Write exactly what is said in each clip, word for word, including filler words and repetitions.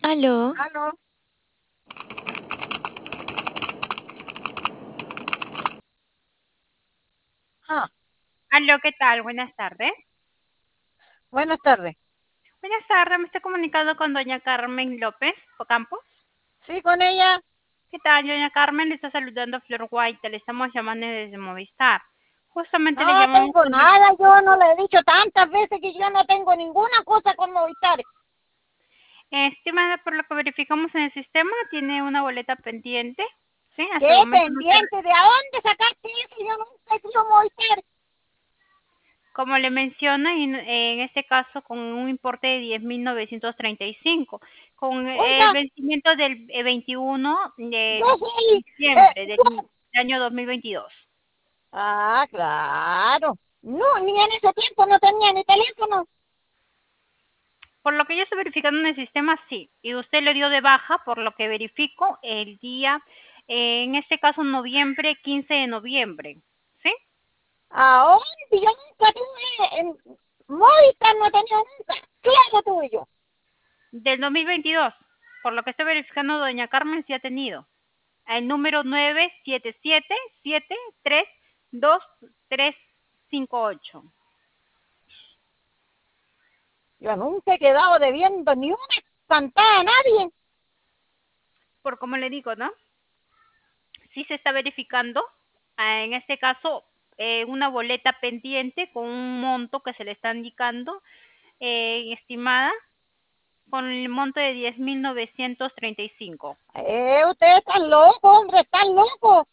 Aló, Aló. Ah, Aló, ¿qué tal? Buenas tardes. buenas tardes. Buenas tardes, me estoy comunicando con doña Carmen López Campos. Sí, con ella. ¿Qué tal, doña Carmen? Le está saludando Flor White, le estamos llamando desde Movistar. Justamente le No llamamos tengo porque, nada, yo no le he dicho tantas veces que yo no tengo ninguna cosa con Movistar. eh, estimada, por lo que verificamos en el sistema, tiene una boleta pendiente. Sí, ¿Qué hasta el momento no se... pendiente? ¿De dónde sacaste eso? Yo nunca he sido Movistar. Como le menciona, y en este caso con un importe de diez mil novecientos treinta y cinco, con el Oiga, vencimiento del eh, veintiuno yo de soy... eh, diciembre del yo- año dos mil veintidós. Ah, claro. No, ni en ese tiempo no tenía ni teléfono. Por lo que yo estoy verificando en el sistema, sí. Y usted le dio de baja, por lo que verifico, el día, eh, en este caso, noviembre, quince de noviembre. ¿Sí? ¿A dónde? Yo nunca tuve... En Movistar no he tenido nunca. Claro tuve yo. Del dos mil veintidós. Por lo que estoy verificando, doña Carmen sí ha tenido. El número nueve siete siete siete tres dos tres cinco ocho. Yo nunca he quedado debiendo ni una cantada a nadie. Por como le digo, ¿no? Sí se está verificando. ah, En este caso, eh, una boleta pendiente con un monto que se le está indicando, eh, estimada, con el monto de diez mil novecientos treinta y cinco. Eh, ustedes están locos, hombre, están locos.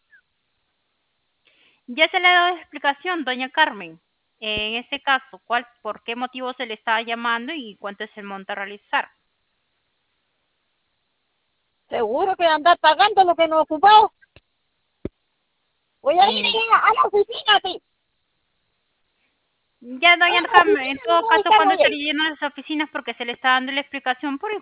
Ya se le ha dado explicación, doña Carmen. Eh, en este caso, ¿cuál, por qué motivo se le está llamando y cuánto es el monto a realizar? Seguro que andar pagando lo que nos ocupamos. Voy a ir Mm, allá a la oficina, sí. Ya, A doña la Carmen, en oficina de todo caso, Movistar cuando voy a estaría ir. lleno de las oficinas porque se le está dando la explicación por